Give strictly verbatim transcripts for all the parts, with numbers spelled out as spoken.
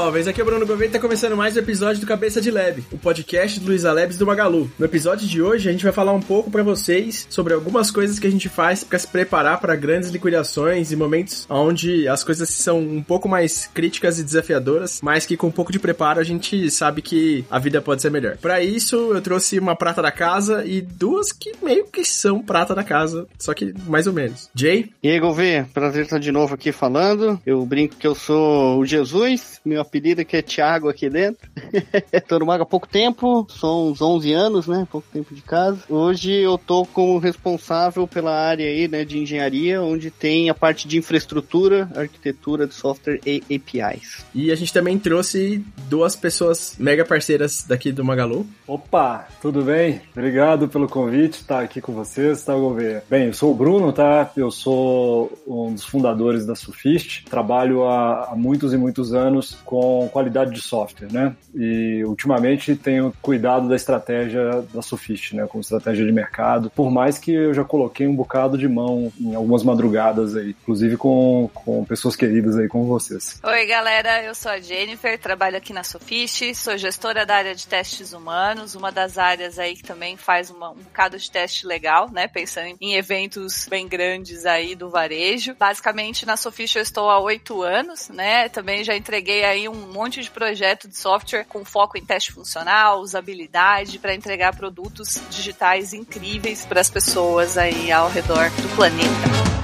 jovens, aqui é o Bruno Gouveia e tá começando mais um episódio do Cabeça de Lab, o podcast do Luiza Labs do Magalu. No episódio de hoje a gente vai falar um pouco pra vocês sobre algumas coisas que a gente faz pra se preparar para grandes liquidações e momentos onde as coisas são um pouco mais críticas e desafiadoras, mas que com um pouco de preparo a gente sabe que a vida pode ser melhor. Pra isso eu trouxe uma prata da casa e duas que meio que são prata da casa, só que mais ou menos. Jay? E aí, Gouveia, prazer estar de novo aqui falando. Eu brinco que eu sou o Jesus, meu apelido aqui é Thiago aqui dentro. Tô no Maga há pouco tempo, são uns onze anos, né? Pouco tempo de casa. Hoje eu tô como responsável pela área aí, né, de engenharia, onde tem a parte de infraestrutura, arquitetura de software e A P Is. E a gente também trouxe duas pessoas mega parceiras daqui do Magalu. Opa, tudo bem? Obrigado pelo convite, estar aqui com vocês, tá, Gouveia? Bem, eu sou o Bruno, tá? Eu sou um dos fundadores da Sufist, trabalho há, há muitos e muitos anos com qualidade de software, né? E ultimamente tenho cuidado da estratégia da Sufist, né? Como estratégia de mercado, por mais que eu já coloquei um bocado de mão em algumas madrugadas aí, inclusive com, com pessoas queridas aí como vocês. Oi, galera, eu sou a Jennifer, trabalho aqui na Sufist, sou gestora da área de testes humanos, uma das áreas aí que também faz uma, um bocado de teste legal, né? Pensando em eventos bem grandes aí do varejo. Basicamente, na Sufist eu estou há oito anos, né? Também já entreguei aí um monte de projeto de software com foco em teste funcional, usabilidade, para entregar produtos digitais incríveis para as pessoas aí ao redor do planeta.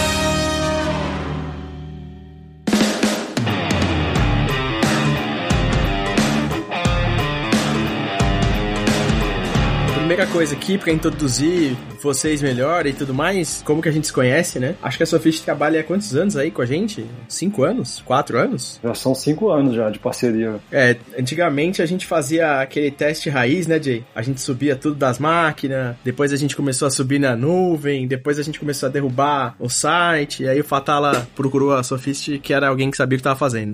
Primeira coisa aqui, pra introduzir vocês melhor e tudo mais, como que a gente se conhece, né? Acho que a Sufist trabalha há quantos anos aí com a gente? Cinco anos? Quatro anos? Já são cinco anos já de parceria. É, antigamente a gente fazia aquele teste raiz, né, Jay? A gente subia tudo das máquinas, depois a gente começou a subir na nuvem, depois a gente começou a derrubar o site, e aí o Fatala procurou a Sufist, que era alguém que sabia o que tava fazendo.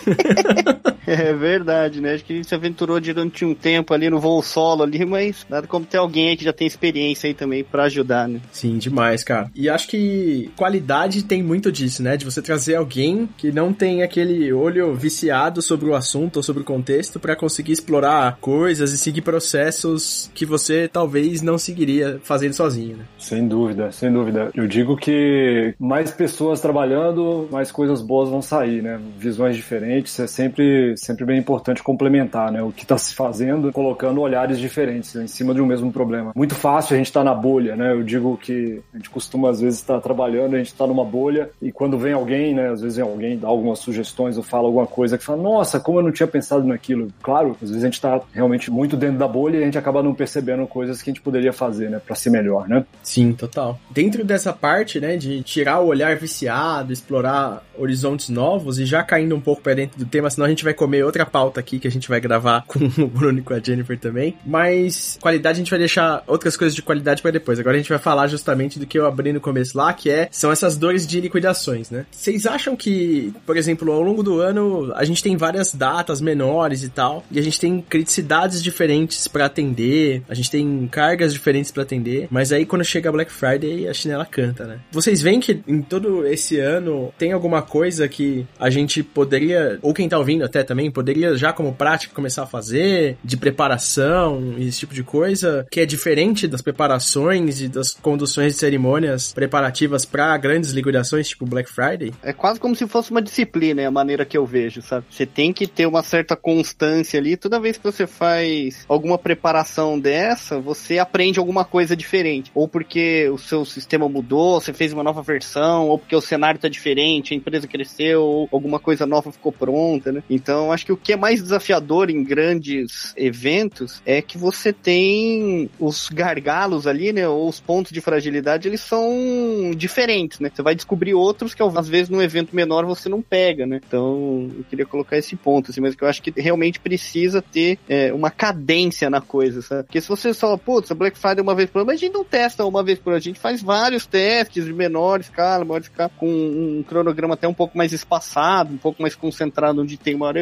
É verdade, né? Acho que a gente se aventurou durante um tempo ali no voo solo ali, mas nada como ter alguém aí que já tem experiência aí também pra ajudar, né? Sim, demais, cara. E acho que qualidade tem muito disso, né? De você trazer alguém que não tem aquele olho viciado sobre o assunto ou sobre o contexto pra conseguir explorar coisas e seguir processos que você talvez não seguiria fazendo sozinho, né? Sem dúvida, sem dúvida. Eu digo que mais pessoas trabalhando, mais coisas boas vão sair, né? Visões diferentes, é sempre, sempre bem importante complementar, né? O que tá se fazendo, colocando olhares diferentes, né? Em cima de um mesmo problema. Muito fácil a gente estar tá na bolha, né? Eu digo que a gente costuma às vezes estar tá trabalhando, a gente está numa bolha e quando vem alguém, né? Às vezes vem alguém, dá algumas sugestões ou fala alguma coisa que fala, nossa, como eu não tinha pensado naquilo. Claro, às vezes a gente está realmente muito dentro da bolha e a gente acaba não percebendo coisas que a gente poderia fazer, né? Para ser melhor, né? Sim, total. Dentro dessa parte, né? De tirar o olhar viciado, explorar horizontes novos e já caindo um pouco para dentro do tema, senão a gente vai comer outra pauta aqui que a gente vai gravar com o Bruno e com a Jennifer também. Mas qualidade a gente vai deixar outras coisas de qualidade para depois. Agora a gente vai falar justamente do que eu abri no começo lá, que é, são essas dores de liquidações, né? Vocês acham que, por exemplo, ao longo do ano, a gente tem várias datas menores e tal, e a gente tem criticidades diferentes para atender, a gente tem cargas diferentes para atender, mas aí quando chega a Black Friday, a chinela canta, né? Vocês veem que em todo esse ano tem alguma coisa que a gente poderia, ou quem tá ouvindo até também, poderia já como prática começar a fazer, de preparação e esse tipo de coisa, que é diferente das preparações e das conduções de cerimônias preparativas para grandes liquidações, tipo Black Friday? É quase como se fosse uma disciplina, é a maneira que eu vejo, sabe? Você tem que ter uma certa constância ali. Toda vez que você faz alguma preparação dessa, você aprende alguma coisa diferente. Ou porque o seu sistema mudou, você fez uma nova versão, ou porque o cenário tá diferente, a empresa cresceu, ou alguma coisa nova ficou pronta, né? Então, acho que o que é mais desafiador em grandes eventos é que você tem os gargalos ali, né, ou os pontos de fragilidade, eles são diferentes, né? Você vai descobrir outros que às vezes num evento menor você não pega, né? Então, eu queria colocar esse ponto, assim, mas que eu acho que realmente precisa ter é, uma cadência na coisa, sabe? Porque se você só, putz, a Black Friday uma vez por ano, mas a gente não testa uma vez por ano, a gente faz vários testes de menor escala, maior escala, com um cronograma até um pouco mais espaçado, um pouco mais concentrado onde tem maior evento.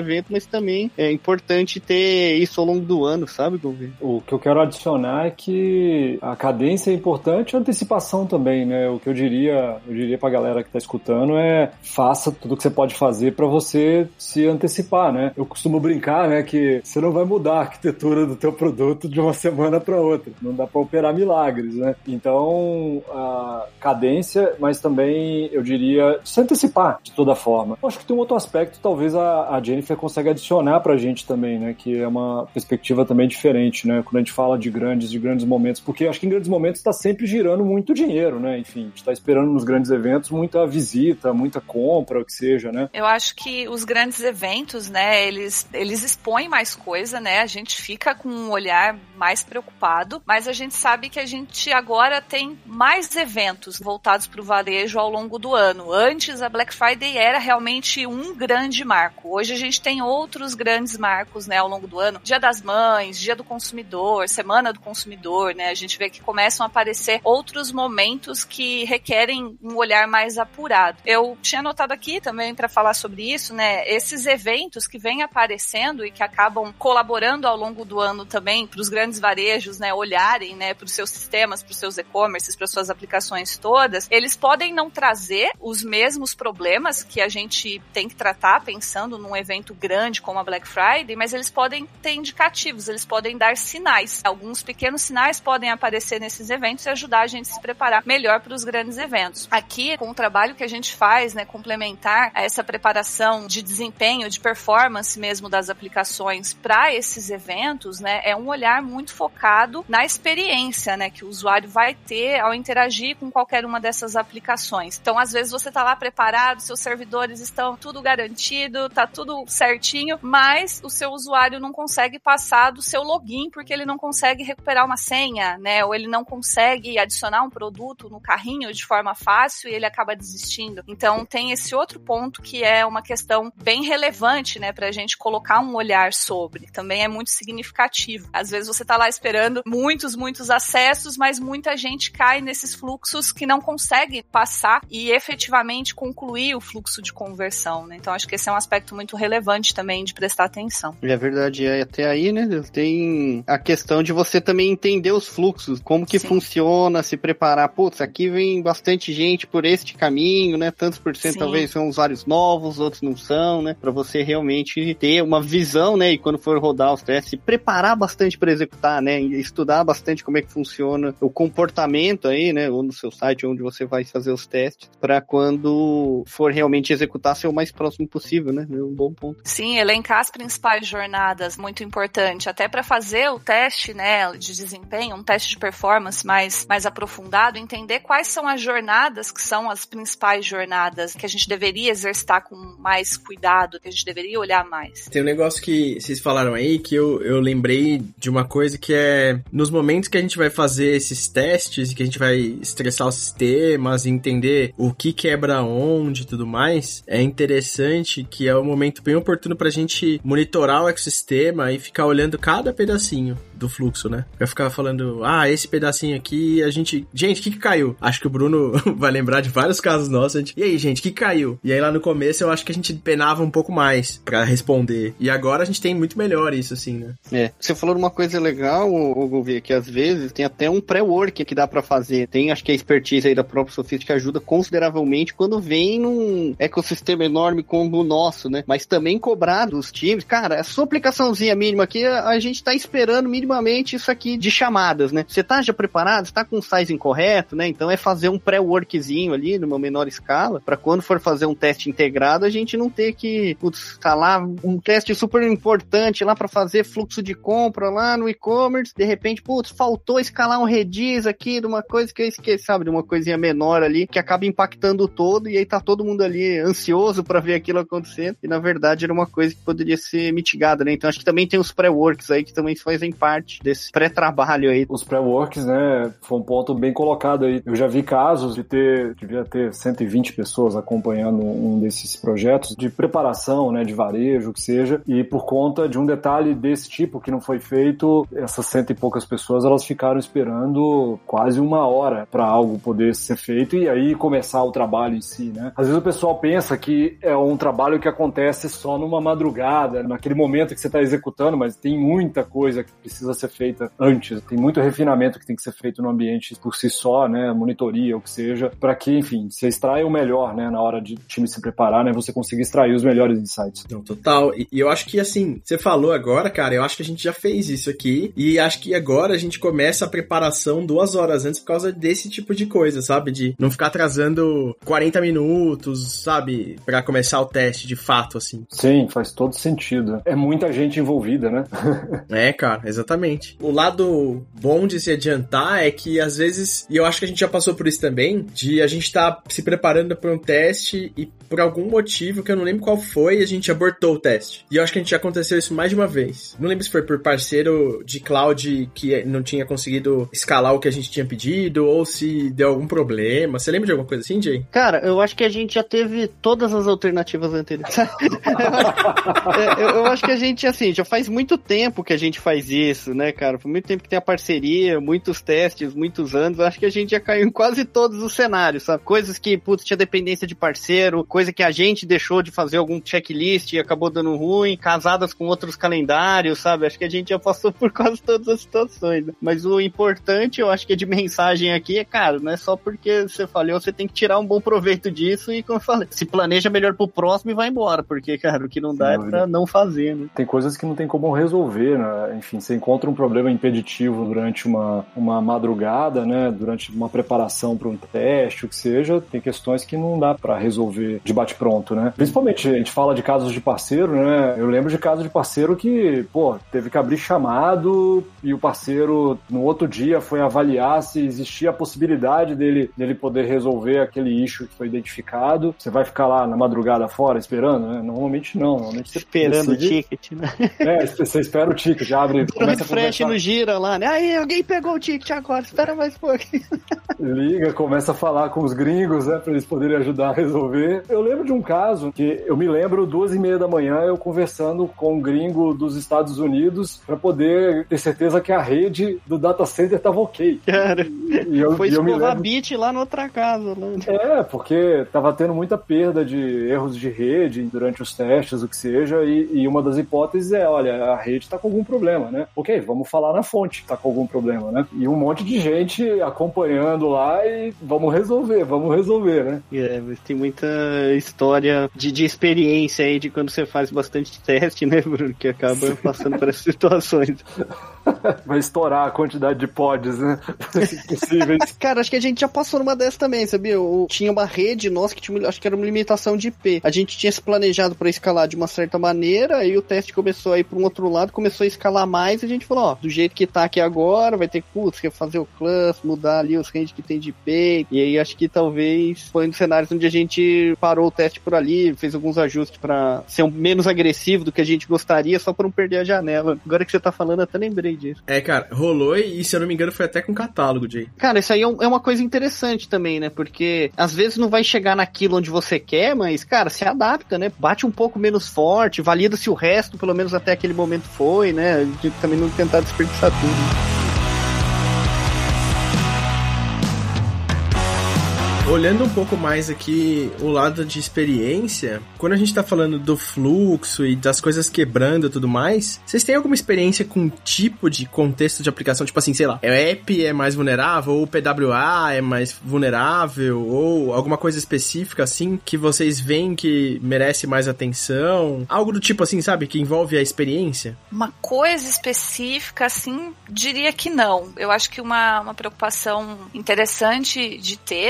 evento, mas também é importante ter isso ao longo do ano, sabe, Governo? O que eu quero adicionar é que a cadência é importante e a antecipação também, né? O que eu diria, eu diria pra galera que tá escutando é faça tudo que você pode fazer pra você se antecipar, né? Eu costumo brincar, né, que você não vai mudar a arquitetura do teu produto de uma semana pra outra. Não dá pra operar milagres, né? Então, a cadência, mas também, eu diria, se antecipar de toda forma. Eu acho que tem um outro aspecto, talvez a, a Jennifer consiga adicionar pra gente também, né? Que é uma perspectiva também diferente, né? Quando a gente fala de grandes, de grandes momentos, porque acho que em grandes momentos está sempre girando muito dinheiro, né? Enfim, a gente está esperando nos grandes eventos muita visita, muita compra, o que seja, né? Eu acho que os grandes eventos, né, eles, eles expõem mais coisa, né? A gente fica com um olhar mais preocupado, mas a gente sabe que a gente agora tem mais eventos voltados para o varejo ao longo do ano. Antes, a Black Friday era realmente um grande marco. Hoje a gente tem outros grandes marcos, né, ao longo do ano. Dia das Mães, Dia do Consumidor, Semana do Consumidor, né? A gente vê que começam a aparecer outros momentos que requerem um olhar mais apurado. Eu tinha notado aqui também para falar sobre isso, né? Esses eventos que vêm aparecendo e que acabam colaborando ao longo do ano também para os grandes varejos, né, olharem, né, para os seus sistemas, para os seus e-commerces, para suas aplicações todas, eles podem não trazer os mesmos problemas que a gente tem que tratar pensando num evento grande como a Black Friday, mas eles podem ter indicativos, eles podem dar sinais. Alguns pequenos sinais podem aparecer nesses eventos e ajudar a gente a se preparar melhor para os grandes eventos. Aqui, com o trabalho que a gente faz, né, complementar a essa preparação de desempenho, de performance mesmo das aplicações para esses eventos, né, é um olhar muito focado na experiência, né, que o usuário vai ter ao interagir com qualquer uma dessas aplicações. Então, às vezes você está lá preparado, seus servidores estão tudo garantido, tá tudo certinho, mas o seu usuário não consegue passar do seu login porque ele não consegue recuperar uma senha, né, ou ele não consegue adicionar um produto no carrinho de forma fácil e ele acaba desistindo. Então, tem esse outro ponto que é uma questão bem relevante, né, pra gente colocar um olhar sobre. Também é muito significativo. Às vezes você tá lá esperando muitos, muitos acessos, mas muita gente cai nesses fluxos que não consegue passar e efetivamente concluir o fluxo de conversão, né? Então, acho que esse é um aspecto muito relevante também de prestar atenção. É verdade, é até aí, né, tem a questão de você também entender os fluxos, como que Sim. funciona, se preparar. Putz, aqui vem bastante gente por este caminho, né? Tantos por cento Sim. talvez são usuários novos, outros não são, né? Pra você realmente ter uma visão, né? E quando for rodar os testes, se preparar bastante para executar, né? Estudar bastante como é que funciona o comportamento aí, né? Ou no seu site, onde você vai fazer os testes, para quando for realmente executar, ser o mais próximo possível, né? É um bom ponto. Sim, elencar as principais jornadas, muito importante. Até para fazer o teste, né, de desempenho, um teste de performance mais, mais aprofundado, entender quais são as jornadas que são as principais jornadas que a gente deveria exercitar com mais cuidado, que a gente deveria olhar mais. Tem um negócio que vocês falaram aí que eu, eu lembrei de uma coisa que é nos momentos que a gente vai fazer esses testes e que a gente vai estressar os sistemas e entender o que quebra onde e tudo mais, é interessante que é um momento bem oportuno pra gente monitorar o ecossistema e ficar olhando cada pedacinho do fluxo, né? Vai ficar falando, ah, esse pedacinho aqui, a gente... Gente, o que que caiu? Acho que o Bruno vai lembrar de vários casos nossos. A gente, e aí, gente, o que caiu? E aí lá no começo eu acho que a gente penava um pouco mais pra responder. E agora a gente tem muito melhor isso, assim, né? É. Você falou uma coisa legal, Gouveia, que às vezes tem até um pré-work que dá pra fazer. Tem, acho que a expertise aí da própria Sofist que ajuda consideravelmente quando vem num ecossistema enorme como o nosso, né? Mas também cobrar dos times. Cara, a sua aplicaçãozinha mínima aqui, a gente tá esperando minimamente isso aqui de chamadas, né? Você tá já preparado? Você tá com o size incorreto, né? Então é fazer um pré-workzinho ali, numa menor escala, pra quando for fazer um teste integrado, a gente não ter que, putz, tá lá um teste super importante lá pra fazer fluxo de compra lá no e-commerce, de repente, putz, faltou escalar um Redis aqui de uma coisa que eu esqueci, sabe? De uma coisinha menor ali, que acaba impactando todo, e aí tá todo mundo ali ansioso pra ver aquilo acontecendo, e na verdade era uma coisa que poderia ser mitigada, né? Então acho que também tem os pré-works aí que também fazem parte parte desse pré-trabalho aí. Os pré-works, né, foi um ponto bem colocado aí. Eu já vi casos de ter, devia ter cento e vinte pessoas acompanhando um desses projetos de preparação, né, de varejo, o que seja, e por conta de um detalhe desse tipo que não foi feito, essas cento e poucas pessoas, elas ficaram esperando quase uma hora para algo poder ser feito e aí começar o trabalho em si, né. Às vezes o pessoal pensa que é um trabalho que acontece só numa madrugada, naquele momento que você está executando, mas tem muita coisa que precisa ser feita antes, tem muito refinamento que tem que ser feito no ambiente por si só, né, monitoria, o que seja, para que, enfim, você extraia o melhor, né, na hora de o time se preparar, né, você conseguir extrair os melhores insights. Não, total. E, e eu acho que, assim, você falou agora, cara, eu acho que a gente já fez isso aqui e acho que agora a gente começa a preparação duas horas antes por causa desse tipo de coisa, sabe? De não ficar atrasando quarenta minutos, sabe? Pra começar o teste de fato, assim. Sim, faz todo sentido. É muita gente envolvida, né? É, cara, exatamente. O lado bom de se adiantar é que, às vezes, e eu acho que a gente já passou por isso também, de a gente tá se preparando para um teste e por algum motivo, que eu não lembro qual foi, a gente abortou o teste. E eu acho que a gente já aconteceu isso mais de uma vez. Não lembro se foi por parceiro de cloud que não tinha conseguido escalar o que a gente tinha pedido, ou se deu algum problema. Você lembra de alguma coisa assim, Jay? Cara, eu acho que a gente já teve todas as alternativas anteriores. eu, eu acho que a gente, assim, já faz muito tempo que a gente faz isso, né, cara? Por muito tempo que tem a parceria, muitos testes, muitos anos. Eu acho que a gente já caiu em quase todos os cenários, sabe? Coisas que, putz, tinha dependência de parceiro, coisa que a gente deixou de fazer algum checklist e acabou dando ruim, casadas com outros calendários, sabe? Acho que a gente já passou por quase todas as situações, né? Mas o importante, eu acho que é de mensagem aqui, é, cara, não é só porque você falhou, você tem que tirar um bom proveito disso e, como eu falei, se planeja melhor pro próximo e vai embora, porque, cara, o que não dá é pra não fazer, né? Tem coisas que não tem como resolver, né? Enfim, você encontra um problema impeditivo durante uma, uma madrugada, né? Durante uma preparação para um teste, o que seja, tem questões que não dá pra resolver de bate-pronto, né? Principalmente, a gente fala de casos de parceiro, né? Eu lembro de casos de parceiro que, pô, teve que abrir chamado e o parceiro, no outro dia, foi avaliar se existia a possibilidade dele, dele poder resolver aquele issue que foi identificado. Você vai ficar lá na madrugada fora esperando, né? Normalmente não. Normalmente você esperando decide... o ticket, né? É, você espera o ticket, abre... O refresh no gira lá, né? Aí, alguém pegou o ticket agora, espera mais um pouquinho. Liga, começa a falar com os gringos, né? Pra eles poderem ajudar a resolver. Eu lembro de um caso que eu me lembro duas e meia da manhã eu conversando com um gringo dos Estados Unidos pra poder ter certeza que a rede do data center tava ok. Cara, e eu, foi e eu escovar lembro... bit lá na outra casa. Né? É, porque tava tendo muita perda de erros de rede durante os testes, o que seja, e, e uma das hipóteses é, olha, a rede tá com algum problema, né? Ok, vamos falar na fonte que tá com algum problema, né? E um monte de gente acompanhando lá e vamos resolver, vamos resolver, né? É, mas tem muita história de, de experiência aí de quando você faz bastante teste, né, Bruno? Que acaba passando por essas situações. Vai estourar a quantidade de pods, né? Possíveis. Cara, acho que a gente já passou numa dessas também, sabia? Eu tinha uma rede nossa que tinha, acho que era uma limitação de I P. A gente tinha se planejado pra escalar de uma certa maneira, aí o teste começou a ir pra um outro lado, começou a escalar mais, e a gente falou, ó, do jeito que tá aqui agora, vai ter que, putz, fazer o cluster, mudar ali os ranges que tem de I P, e aí acho que talvez foi um dos cenários onde a gente parou o teste por ali, fez alguns ajustes pra ser um menos agressivo do que a gente gostaria, só pra não perder a janela. Agora que você tá falando, eu até lembrei disso. É, cara, rolou e, se eu não me engano, foi até com catálogo, Jay. Cara, isso aí é, um, é uma coisa interessante também, né? Porque às vezes não vai chegar naquilo onde você quer, mas, cara, se adapta, né? Bate um pouco menos forte, valida se o resto, pelo menos até aquele momento foi, né? A gente também não tentar desperdiçar tudo. Né? Olhando um pouco mais aqui o lado de experiência, quando a gente tá falando do fluxo e das coisas quebrando e tudo mais, vocês têm alguma experiência com tipo de contexto de aplicação? Tipo assim, sei lá, o app é mais vulnerável, ou o P W A é mais vulnerável, ou alguma coisa específica assim que vocês veem que merece mais atenção? Algo do tipo assim, sabe, que envolve a experiência? Uma coisa específica, assim, diria que não. Eu acho que uma, uma preocupação interessante de ter, né, quando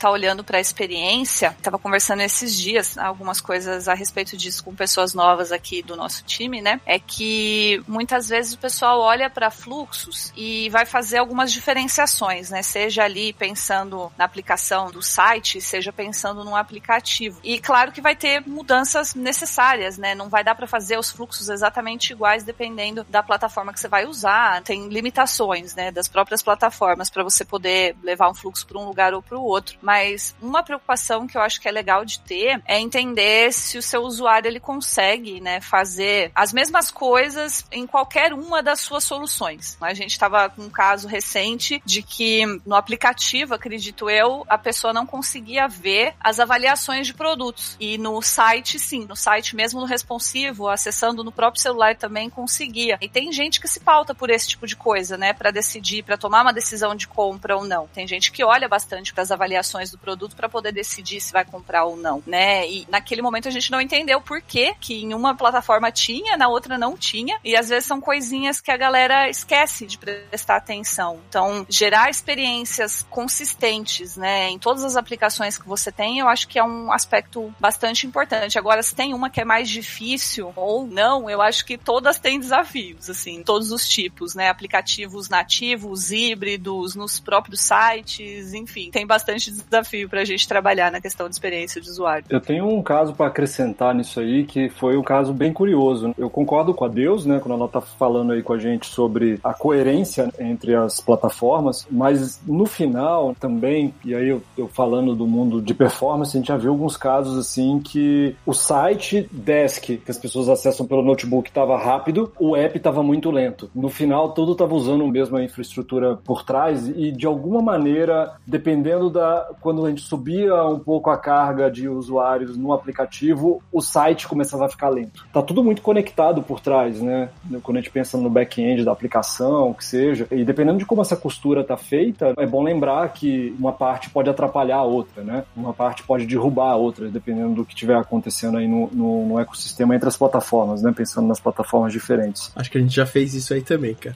tá olhando para a experiência, tava conversando esses dias algumas coisas a respeito disso com pessoas novas aqui do nosso time, né? É que muitas vezes o pessoal olha para fluxos e vai fazer algumas diferenciações, né? Seja ali pensando na aplicação do site, seja pensando num aplicativo. E claro que vai ter mudanças necessárias, né? Não vai dar para fazer os fluxos exatamente iguais dependendo da plataforma que você vai usar. Tem limitações, né, das próprias plataformas para você poder levar um fluxo para um lugar ou para o outro. Mas uma preocupação que eu acho que é legal de ter é entender se o seu usuário ele consegue, né, fazer as mesmas coisas em qualquer uma das suas soluções. A gente estava com um caso recente de que no aplicativo, acredito eu, a pessoa não conseguia ver as avaliações de produtos. E no site, sim, no site mesmo no responsivo, acessando no próprio celular também conseguia. E tem gente que se pauta por esse tipo de coisa, né, para decidir, para tomar uma decisão de compra ou não. Tem gente que olha bastante para as avaliações do produto para poder decidir se vai comprar ou não, né? E naquele momento a gente não entendeu por quê que em uma plataforma tinha, na outra não tinha. E às vezes são coisinhas que a galera esquece de prestar atenção. Então, gerar experiências consistentes, né, em todas as aplicações que você tem, eu acho que é um aspecto bastante importante. Agora, se tem uma que é mais difícil ou não, eu acho que todas têm desafios, assim, todos os tipos, né? Aplicativos nativos, híbridos, nos próprios sites, enfim, tem bastante desafio pra gente trabalhar na questão de experiência de usuário. Eu tenho um caso para acrescentar nisso aí, que foi um caso bem curioso. Eu concordo com a Deus, né, quando ela tá falando aí com a gente sobre a coerência entre as plataformas, mas no final também, e aí eu, eu falando do mundo de performance, a gente já viu alguns casos assim que o site desk que as pessoas acessam pelo notebook estava rápido, o app estava muito lento. No final, tudo estava usando a mesma infraestrutura por trás e, de alguma maneira, dependendo da... Quando a gente subia um pouco a carga de usuários no aplicativo, o site começava a ficar lento. Tá tudo muito conectado por trás, né? Quando a gente pensa no back-end da aplicação, o que seja. E dependendo de como essa costura tá feita, é bom lembrar que uma parte pode atrapalhar a outra, né? Uma parte pode derrubar a outra, dependendo do que estiver acontecendo aí no, no, no ecossistema entre as plataformas, né? Pensando nas plataformas diferentes. Acho que a gente já fez isso aí também, cara.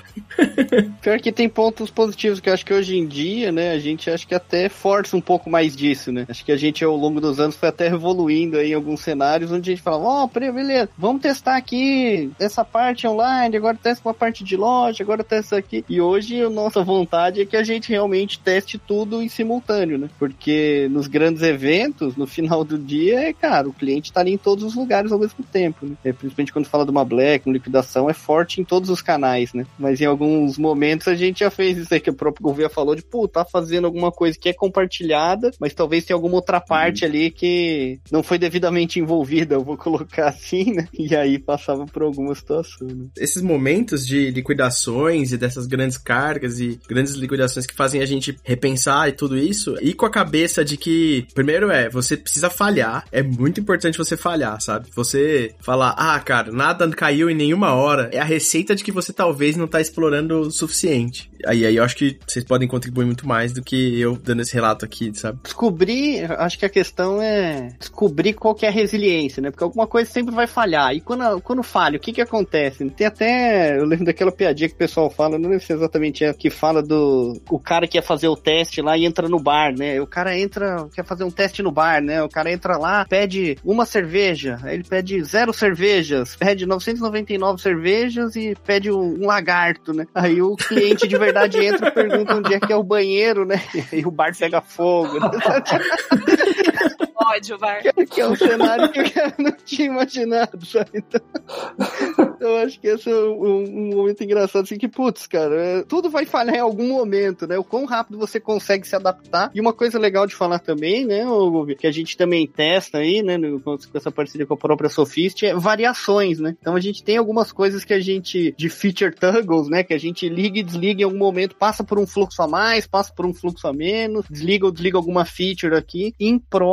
Pior que tem pontos positivos, que eu acho que hoje em dia, né, a gente acho que até força um pouco mais disso, né? Acho que a gente ao longo dos anos foi até evoluindo aí em alguns cenários onde a gente falava, ó, oh, beleza, vamos testar aqui essa parte online, agora testa uma parte de loja, agora testa aqui. E hoje a nossa vontade é que a gente realmente teste tudo em simultâneo, né? Porque nos grandes eventos, no final do dia, é, cara, o cliente tá ali em todos os lugares ao mesmo tempo, né? É, principalmente quando fala de uma Black, uma liquidação, é forte em todos os canais, né? Mas em alguns momentos a gente já fez isso aí que o próprio Gouveia falou de, pô, tá fazendo alguma coisa que é compartilhada, mas talvez tenha alguma outra parte uhum. ali que não foi devidamente envolvida, eu vou colocar assim, né? E aí passava por alguma situação, né? Esses momentos de liquidações e dessas grandes cargas e grandes liquidações que fazem a gente repensar e tudo isso, e com a cabeça de que, primeiro é, você precisa falhar, é muito importante você falhar, sabe? Você falar, ah, cara, nada caiu em nenhuma hora, é a receita de que você talvez não tá explorando o suficiente. Aí, aí eu acho que vocês podem contribuir muito mais do que eu dando esse relato aqui, sabe? Descobrir, acho que a questão é descobrir qual que é a resiliência, né? Porque alguma coisa sempre vai falhar. E quando, quando falha, o que que acontece? Tem até, eu lembro daquela piadinha que o pessoal fala, não lembro se exatamente é, que fala do o cara que ia fazer o teste lá e entra no bar, né? O cara entra, quer fazer um teste no bar, né? O cara entra lá, pede uma cerveja, aí ele pede zero cervejas, pede novecentos e noventa e nove cervejas e pede um, um lagarto, né? Aí o cliente de verdade entra e pergunta onde é que é o banheiro, né? E o bar pega fogo, né? Ódio, bar. Que, que é um cenário que eu não tinha imaginado, sabe? Então, eu acho que esse é um, um momento engraçado, assim, que, putz, cara, é, tudo vai falhar em algum momento, né? O quão rápido você consegue se adaptar. E uma coisa legal de falar também, né, Gouveia, que a gente também testa aí, né, no, com essa parceria com a própria Sophist, é variações, né? Então a gente tem algumas coisas que a gente, de feature toggles, né, que a gente liga e desliga em algum momento, passa por um fluxo a mais, passa por um fluxo a menos, desliga ou desliga alguma feature aqui, em pró da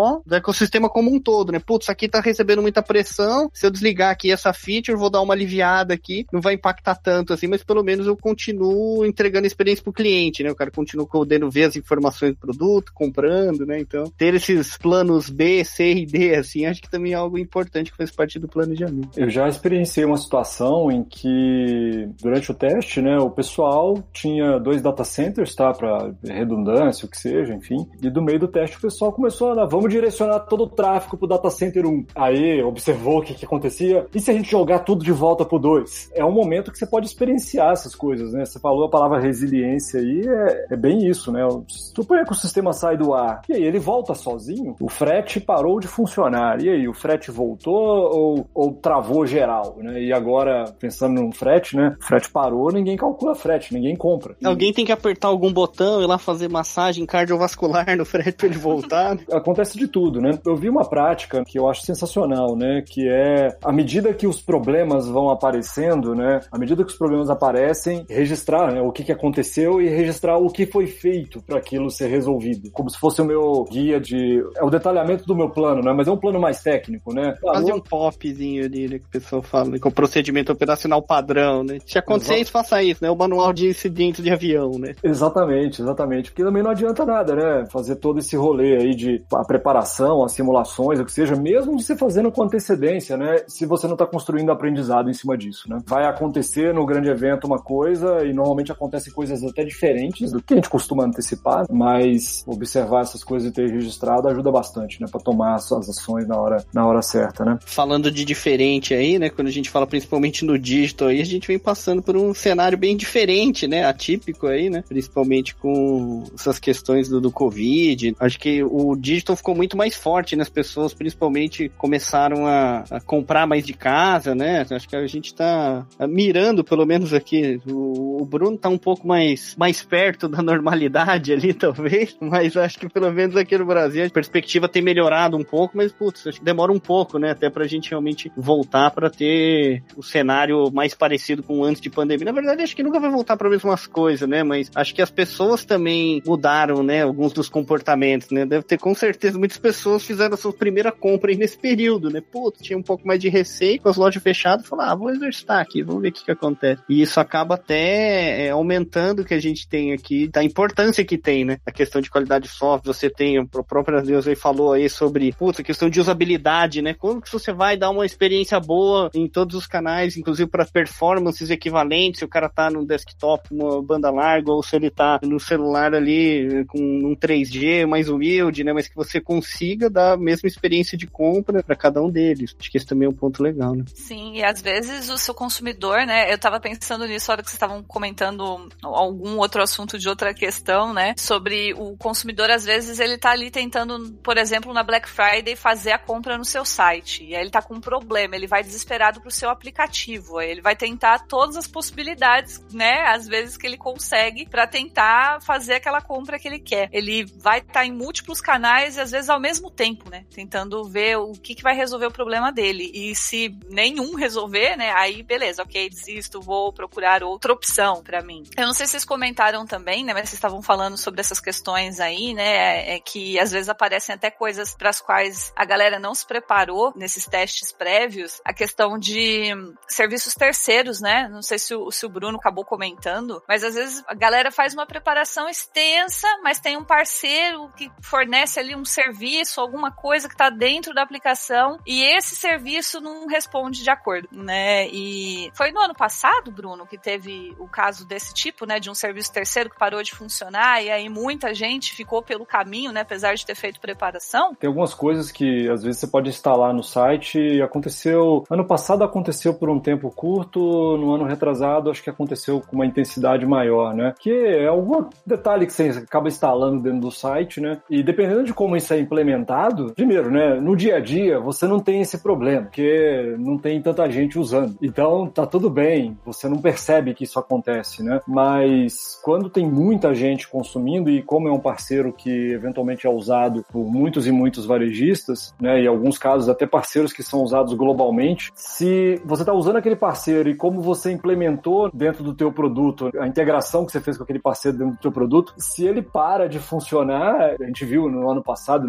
ecossistema como um todo, né? Putz, aqui tá recebendo muita pressão, se eu desligar aqui essa feature, vou dar uma aliviada aqui, não vai impactar tanto assim, mas pelo menos eu continuo entregando experiência pro cliente, né? O cara continua podendo ver as informações do produto, comprando, né? Então, ter esses planos B, C e D, assim, acho que também é algo importante que faz parte do planejamento. Eu já experienciei uma situação em que, durante o teste, né, o pessoal tinha dois data centers, tá? Pra redundância, o que seja, enfim. E do meio do teste o pessoal começou a, vamos direcionar todo o tráfego pro data center um. Aí, observou o que que acontecia. E se a gente jogar tudo de volta pro dois? É um momento que você pode experienciar essas coisas, né? Você falou a palavra resiliência aí, é, é bem isso, né? Suponha que o sistema sai do ar, e aí ele volta sozinho, o frete parou de funcionar, e aí o frete voltou ou, ou travou geral, né? E agora, pensando no frete, né? O frete parou, ninguém calcula frete, ninguém compra. Alguém tem que apertar algum botão e lá fazer massagem cardiovascular no frete pra ele voltar. Acontece de tudo, né? Eu vi uma prática que eu acho sensacional, né? Que é, à medida que os problemas vão aparecendo, né? À medida que os problemas aparecem, registrar, né? O que que aconteceu e registrar o que foi feito para aquilo ser resolvido. Como se fosse o meu guia de... É o detalhamento do meu plano, né? Mas é um plano mais técnico, né? Fazer um popzinho ali, né? Que o pessoal fala, né? Com o procedimento operacional padrão, né? Se acontecer isso, faça isso, né? O manual de incidentes de avião, né? Exatamente, exatamente. Porque também não adianta nada, né? Fazer todo esse rolê aí de a preparação, as simulações, o que seja, mesmo você fazendo com antecedência, né? Se você não está construindo aprendizado em cima disso, né? Vai acontecer no grande evento uma coisa e normalmente acontecem coisas até diferentes do que a gente costuma antecipar, mas observar essas coisas e ter registrado ajuda bastante, né? Pra tomar as suas ações na hora, na hora certa, né? Falando de diferente aí, né? Quando a gente fala principalmente no digital aí, a gente vem passando por um cenário bem diferente, né? Atípico aí, né? Principalmente com essas questões do, do Covid. Acho que o digital ficou muito mais forte, né? As pessoas principalmente começaram a, a comprar mais de casa, né? Acho que a gente tá mirando, pelo menos aqui, o, o Bruno tá um pouco mais, mais perto da normalidade ali, talvez, mas acho que pelo menos aqui no Brasil a perspectiva tem melhorado um pouco, mas putz, acho que demora um pouco, né? Até pra gente realmente voltar pra ter o cenário mais parecido com antes de pandemia. Na verdade, acho que nunca vai voltar pra mesmas coisas, né? Mas acho que as pessoas também mudaram, né? Alguns dos comportamentos, né? Deve ter, com certeza, muitas pessoas fizeram a sua primeira compra aí nesse período, né? Putz, tinha um pouco mais de receio com as lojas fechadas, falaram, ah, vou exercitar aqui, vamos ver o que que acontece. E isso acaba até é, aumentando o que a gente tem aqui, da importância que tem, né? A questão de qualidade de software, você tem, o próprio Deus aí falou aí sobre, putz, a questão de usabilidade, né? Como que você vai dar uma experiência boa em todos os canais, inclusive para performances equivalentes, se o cara tá no desktop, uma banda larga, ou se ele tá no celular ali com um três G mais humilde, né? Mas que você consiga dar a mesma experiência de compra para cada um deles. Acho que esse também é um ponto legal, né? Sim, e às vezes o seu consumidor, né? Eu tava pensando nisso na hora que vocês estavam comentando algum outro assunto de outra questão, né? Sobre o consumidor, às vezes, ele tá ali tentando, por exemplo, na Black Friday, fazer a compra no seu site. E aí ele tá com um problema, ele vai desesperado pro seu aplicativo. Aí ele vai tentar todas as possibilidades, né? Às vezes que ele consegue pra tentar fazer aquela compra que ele quer. Ele vai estar tá em múltiplos canais e às vezes ao mesmo tempo, né? Tentando ver o que, que vai resolver o problema dele. E se nenhum resolver, né? Aí beleza, ok, desisto, vou procurar outra opção pra mim. Eu não sei se vocês comentaram também, né? Mas vocês estavam falando sobre essas questões aí, né? É que às vezes aparecem até coisas para as quais a galera não se preparou nesses testes prévios. A questão de serviços terceiros, né? Não sei se o, se o Bruno acabou comentando, mas às vezes a galera faz uma preparação extensa, mas tem um parceiro que fornece ali um serviço, alguma coisa que tá dentro da aplicação e esse serviço não responde de acordo, né? E foi no ano passado, Bruno, que teve o caso desse tipo, né? De um serviço terceiro que parou de funcionar e aí muita gente ficou pelo caminho, né? Apesar de ter feito preparação. Tem algumas coisas que às vezes você pode instalar no site e aconteceu... Ano passado aconteceu por um tempo curto, no ano retrasado acho que aconteceu com uma intensidade maior, né? Que é algum detalhe que você acaba instalando dentro do site, né? E dependendo de como isso é implementado, primeiro, né? No dia a dia você não tem esse problema, porque não tem tanta gente usando. Então tá tudo bem, você não percebe que isso acontece, né? Mas quando tem muita gente consumindo e como é um parceiro que eventualmente é usado por muitos e muitos varejistas, né? E em alguns casos até parceiros que são usados globalmente, se você está usando aquele parceiro e como você implementou dentro do teu produto, a integração que você fez com aquele parceiro dentro do teu produto, se ele para de funcionar, a gente viu no ano passado, no ano retrasado,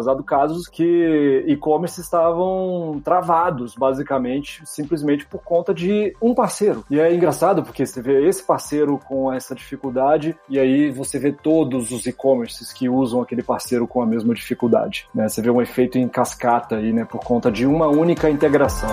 retrasado casos que e-commerce estavam travados, basicamente, simplesmente por conta de um parceiro. E é engraçado porque você vê esse parceiro com essa dificuldade e aí você vê todos os e-commerces que usam aquele parceiro com a mesma dificuldade, né? Você vê um efeito em cascata aí, né? Por conta de uma única integração.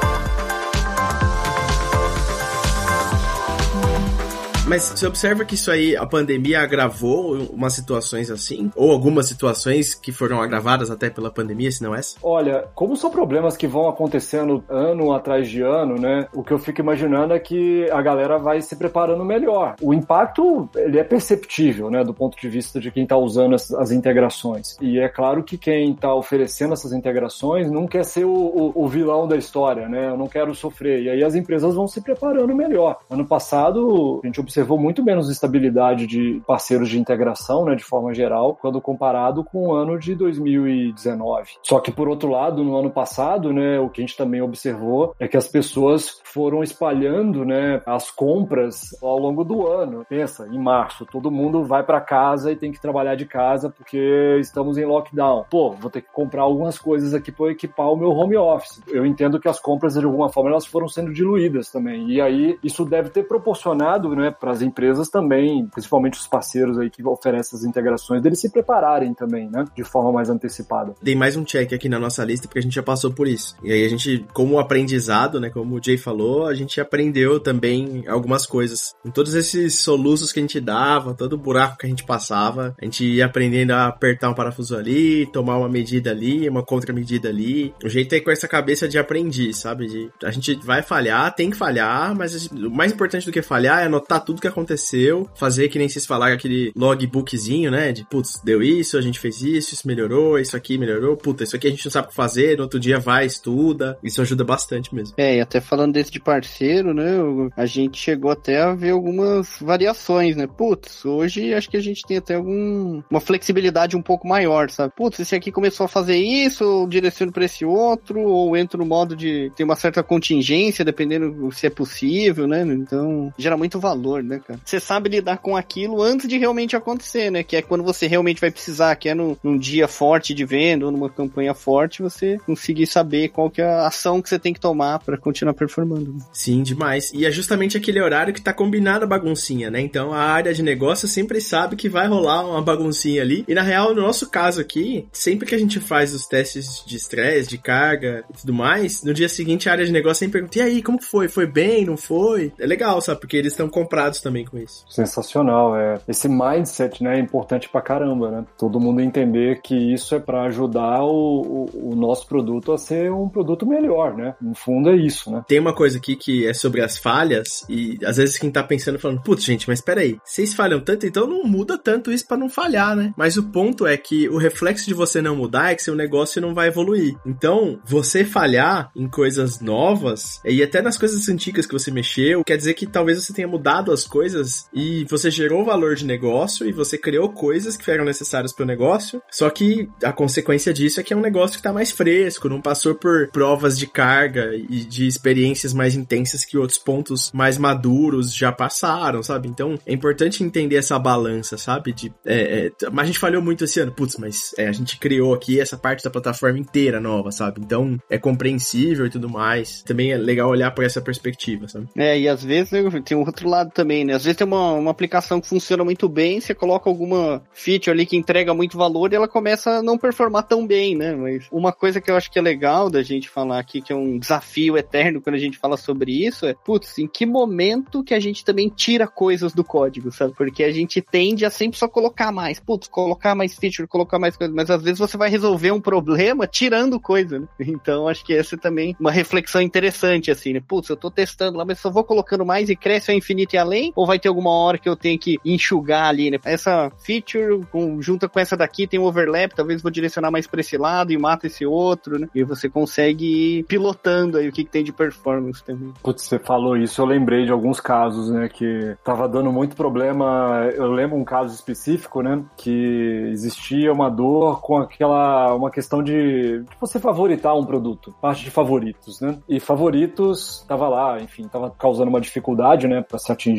Mas você observa que isso aí, a pandemia agravou umas situações assim? Ou algumas situações que foram agravadas até pela pandemia, se não essa? Olha, como são problemas que vão acontecendo ano atrás de ano, né? O que eu fico imaginando é que a galera vai se preparando melhor. O impacto, ele é perceptível, né? Do ponto de vista de quem está usando as, as integrações. E é claro que quem está oferecendo essas integrações não quer ser o, o, o vilão da história, né? Eu não quero sofrer. E aí as empresas vão se preparando melhor. Ano passado, a gente observou observou muito menos estabilidade de parceiros de integração, né, de forma geral, quando comparado com o ano de dois mil e dezenove. Só que, por outro lado, no ano passado, né, o que a gente também observou é que as pessoas foram espalhando, né, as compras ao longo do ano. Pensa, em março, todo mundo vai para casa e tem que trabalhar de casa porque estamos em lockdown. Pô, vou ter que comprar algumas coisas aqui para equipar o meu home office. Eu entendo que as compras, de alguma forma, elas foram sendo diluídas também. E aí, isso deve ter proporcionado, né, para as empresas também, principalmente os parceiros aí que oferecem as integrações, deles se prepararem também, né, de forma mais antecipada. Dei mais um check aqui na nossa lista porque a gente já passou por isso. E aí a gente, como aprendizado, né, como o Jay falou, a gente aprendeu também algumas coisas. Em todos esses soluços que a gente dava, todo o buraco que a gente passava, a gente ia aprendendo a apertar um parafuso ali, tomar uma medida ali, uma contramedida ali. O jeito é com essa cabeça de aprendiz, sabe? De, a gente vai falhar, tem que falhar, mas o mais importante do que falhar é anotar tudo que aconteceu, fazer que nem vocês falaram, aquele logbookzinho, né? De, putz, deu isso, a gente fez isso, isso melhorou, isso aqui melhorou, puta, isso aqui a gente não sabe o que fazer, no outro dia vai, estuda. Isso ajuda bastante mesmo. É, e até falando desse de parceiro, né? A gente chegou até a ver algumas variações, né? Putz, hoje acho que a gente tem até algum, uma flexibilidade um pouco maior, sabe? Putz, esse aqui começou a fazer isso, ou direciono pra esse outro, ou entro no modo de ter uma certa contingência, dependendo se é possível, né? Então, gera muito valor, né, cara? Você sabe lidar com aquilo antes de realmente acontecer, né? Que é quando você realmente vai precisar, que é no, num dia forte de venda, ou numa campanha forte, você conseguir saber qual que é a ação que você tem que tomar pra continuar performando. Sim, demais. E é justamente aquele horário que tá combinado a baguncinha, né? Então, a área de negócio sempre sabe que vai rolar uma baguncinha ali. E, na real, no nosso caso aqui, sempre que a gente faz os testes de estresse, de carga e tudo mais, no dia seguinte a área de negócio sempre pergunta, e aí, como que foi? Foi bem? Não foi? É legal, sabe? Porque eles estão comprados também com isso. Sensacional, é. Esse mindset, né, é importante pra caramba, né? Todo mundo entender que isso é pra ajudar o, o, o nosso produto a ser um produto melhor, né? No fundo é isso, né? Tem uma coisa aqui que é sobre as falhas e às vezes quem tá pensando falando, putz, gente, mas peraí, vocês falham tanto, então não muda tanto isso pra não falhar, né? Mas o ponto é que o reflexo de você não mudar é que seu negócio não vai evoluir. Então, você falhar em coisas novas e até nas coisas antigas que você mexeu, quer dizer que talvez você tenha mudado as coisas e você gerou valor de negócio e você criou coisas que eram necessárias pro negócio, só que a consequência disso é que é um negócio que tá mais fresco, não passou por provas de carga e de experiências mais intensas que outros pontos mais maduros já passaram, sabe? Então, é importante entender essa balança, sabe? De, é, é, mas a gente falhou muito esse ano, putz, mas é, a gente criou aqui essa parte da plataforma inteira nova, sabe? Então, é compreensível e tudo mais. Também é legal olhar por essa perspectiva, sabe? É, e às vezes tem um outro lado também, né? Às vezes tem uma, uma aplicação que funciona muito bem, você coloca alguma feature ali que entrega muito valor e ela começa a não performar tão bem, né? Mas uma coisa que eu acho que é legal da gente falar aqui, que é um desafio eterno quando a gente fala sobre isso, é, putz, em que momento que a gente também tira coisas do código, sabe? Porque a gente tende a sempre só colocar mais, putz, colocar mais feature, colocar mais coisa, mas às vezes você vai resolver um problema tirando coisa, né? Então acho que essa é também uma reflexão interessante, assim, né? Putz, eu tô testando lá, mas só vou colocando mais e cresce ao infinito e além, ou vai ter alguma hora que eu tenho que enxugar ali, né? Essa feature com, junta com essa daqui tem um overlap, talvez vou direcionar mais pra esse lado e mata esse outro, né? E você consegue ir pilotando aí o que, que tem de performance também. Putz, você falou isso, eu lembrei de alguns casos, né, que tava dando muito problema. Eu lembro um caso específico, né, que existia uma dor com aquela, uma questão de, de você favoritar um produto, parte de favoritos, né, e favoritos tava lá, enfim, tava causando uma dificuldade, né, pra se atingir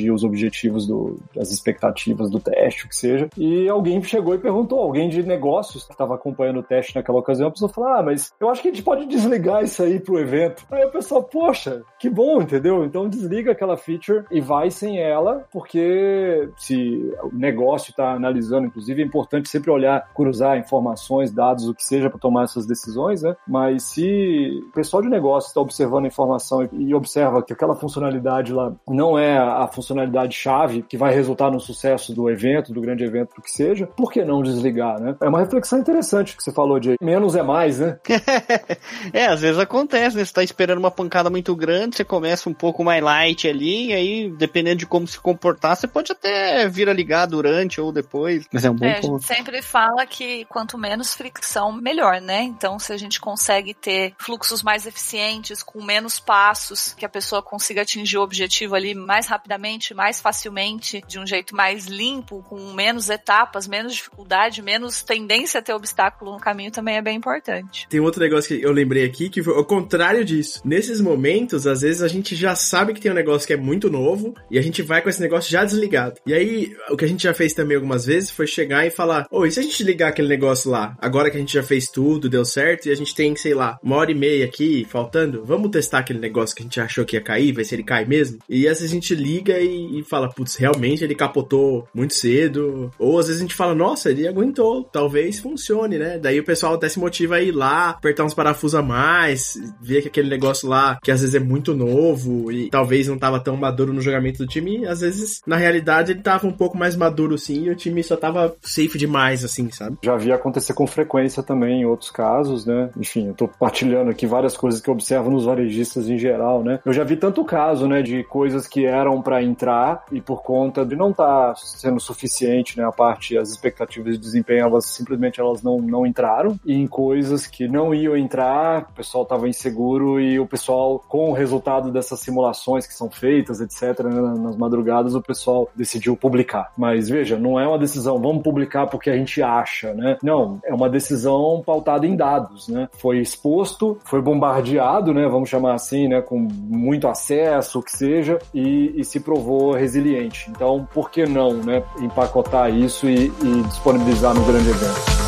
atingir os objetivos, do, as expectativas do teste, o que seja. E alguém chegou e perguntou, alguém de negócios que estava acompanhando o teste naquela ocasião, a pessoa falou, ah, mas eu acho que a gente pode desligar isso aí pro evento. Aí o pessoal, poxa, que bom, entendeu? Então desliga aquela feature e vai sem ela, porque se o negócio está analisando, inclusive é importante sempre olhar, cruzar informações, dados, o que seja para tomar essas decisões, né? Mas se o pessoal de negócio está observando a informação e observa que aquela funcionalidade lá não é a funcionalidade chave que vai resultar no sucesso do evento, do grande evento, do que seja, por que não desligar, né? É uma reflexão interessante que você falou de menos é mais, né? É, às vezes acontece, né? Você tá esperando uma pancada muito grande, você começa um pouco mais light ali, e aí, dependendo de como se comportar, você pode até vir a ligar durante ou depois. Mas é um bom é, ponto. A gente sempre fala que quanto menos fricção, melhor, né? Então, se a gente consegue ter fluxos mais eficientes, com menos passos, que a pessoa consiga atingir o objetivo ali mais rapidamente, mais facilmente, de um jeito mais limpo, com menos etapas, menos dificuldade, menos tendência a ter obstáculo no caminho, também é bem importante. Tem outro negócio que eu lembrei aqui, que foi o contrário disso. Nesses momentos, às vezes a gente já sabe que tem um negócio que é muito novo, e a gente vai com esse negócio já desligado. E aí, o que a gente já fez também algumas vezes foi chegar e falar, ô, e se a gente ligar aquele negócio lá, agora que a gente já fez tudo, deu certo, e a gente tem, sei lá, uma hora e meia aqui, faltando, vamos testar aquele negócio que a gente achou que ia cair, ver se ele cai mesmo? E às vezes a gente liga e, e fala, putz, realmente ele capotou muito cedo, ou às vezes a gente fala, nossa, ele aguentou, talvez funcione, né? Daí o pessoal até se motiva a ir lá, apertar uns parafusos a mais, ver que aquele negócio lá, que às vezes é muito novo, e talvez não tava tão maduro no jogamento do time, e às vezes, na realidade, ele tava um pouco mais maduro sim, e o time só tava safe demais, assim, sabe? Já vi acontecer com frequência também em outros casos, né? Enfim, eu tô partilhando aqui várias coisas que eu observo nos varejistas em geral, né? Eu já vi tanto caso, né, de coisas que eram pra entrar e por conta de não estar tá sendo suficiente, né, a parte, as expectativas de desempenho, elas simplesmente elas não, não entraram, e em coisas que não iam entrar, o pessoal tava inseguro e o pessoal, com o resultado dessas simulações que são feitas, etcétera, né, nas madrugadas, o pessoal decidiu publicar. Mas veja, não é uma decisão, vamos publicar porque a gente acha, né? Não, é uma decisão pautada em dados, né? Foi exposto, foi bombardeado, né, vamos chamar assim, né, com muito acesso, o que seja, e, e se provou resiliente. Então, por que não, né, empacotar isso e, e disponibilizar no grande evento?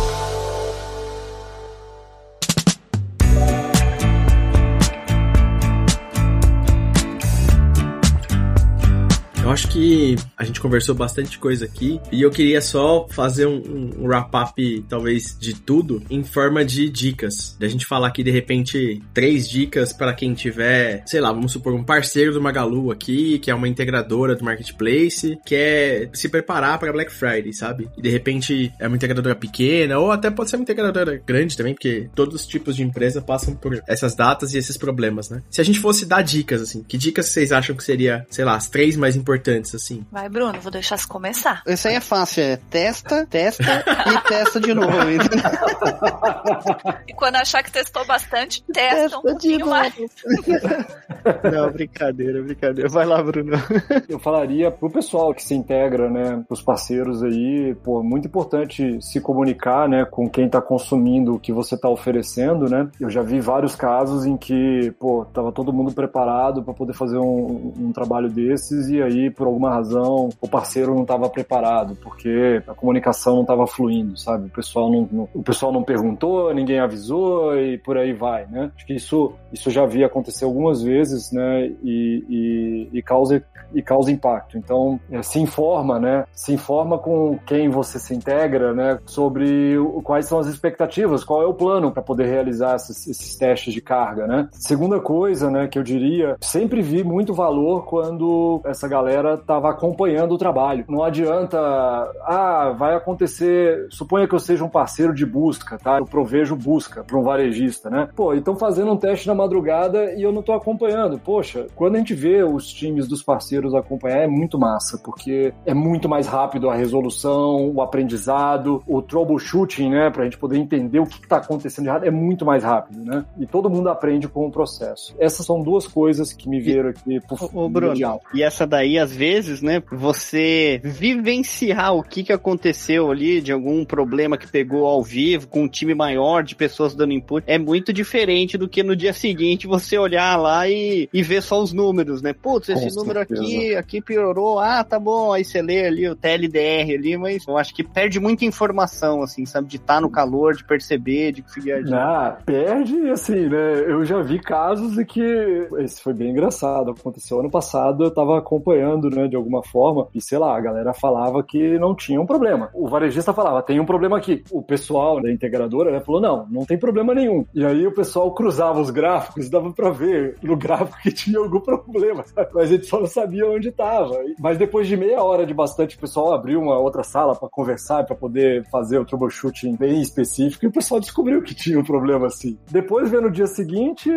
Eu acho que a gente conversou bastante coisa aqui e eu queria só fazer um, um wrap-up, talvez, de tudo em forma de dicas. Da gente falar aqui, de repente, três dicas para quem tiver, sei lá, vamos supor, um parceiro do Magalu aqui, que é uma integradora do Marketplace, que é se preparar para Black Friday, sabe? E de repente é uma integradora pequena, ou até pode ser uma integradora grande também, porque todos os tipos de empresa passam por essas datas e esses problemas, né? Se a gente fosse dar dicas, assim, que dicas vocês acham que seria, sei lá, as três mais importantes? Assim. Vai, Bruno, vou deixar você começar. Isso aí é fácil, é testa, testa e testa de novo. E quando achar que testou bastante, testa, testa um pouquinho mais. Não, brincadeira, brincadeira. Vai lá, Bruno. Eu falaria pro pessoal que se integra, né, pros parceiros aí, pô, muito importante se comunicar, né, com quem tá consumindo o que você tá oferecendo, né. Eu já vi vários casos em que, pô, tava todo mundo preparado para poder fazer um, um trabalho desses e aí, por alguma razão, o parceiro não estava preparado, porque a comunicação não estava fluindo, sabe? O pessoal não, não, o pessoal não perguntou, ninguém avisou e por aí vai, né? Acho que isso, isso já vi acontecer algumas vezes, né? E, e, e, causa, e causa impacto. Então, é, se informa, né? Se informa com quem você se integra, né? Sobre o, quais são as expectativas, qual é o plano para poder realizar esses, esses testes de carga, né? Segunda coisa, né, que eu diria, sempre vi muito valor quando essa galera estava acompanhando o trabalho. Não adianta, ah, vai acontecer, suponha que eu seja um parceiro de busca, tá? Eu provejo busca para um varejista, né? Pô, então fazendo um teste na madrugada e eu não tô acompanhando. Poxa, quando a gente vê os times dos parceiros acompanhar, é muito massa, porque é muito mais rápido a resolução, o aprendizado, o troubleshooting, né? Pra gente poder entender o que tá acontecendo de errado, é muito mais rápido, né? E todo mundo aprende com o processo. Essas são duas coisas que me vieram aqui por Ô, Bruno, e essa daí E às vezes, né, você vivenciar o que, que aconteceu ali, de algum problema que pegou ao vivo, com um time maior de pessoas dando input, é muito diferente do que no dia seguinte você olhar lá e, e ver só os números, né? Putz, esse Com número certeza. aqui, aqui piorou, ah, tá bom, aí você lê ali o T L D R ali, mas eu acho que perde muita informação, assim, sabe? De estar no calor, de perceber, de conseguir agir. Ah, perde, assim, né? Eu já vi casos em que... Esse foi bem engraçado. Aconteceu ano passado, eu tava acompanhando, né, de alguma forma, e sei lá, a galera falava que não tinha um problema. O varejista falava, tem um problema aqui. O pessoal da integradora, né, falou, não, não tem problema nenhum. E aí o pessoal cruzava os gráficos, dava pra ver no gráfico que tinha algum problema, sabe? Mas eles só não sabiam onde tava. Mas depois de meia hora de bastante, o pessoal abriu uma outra sala pra conversar, pra poder fazer o troubleshooting bem específico, e o pessoal descobriu que tinha um problema assim. Depois, vendo no dia seguinte,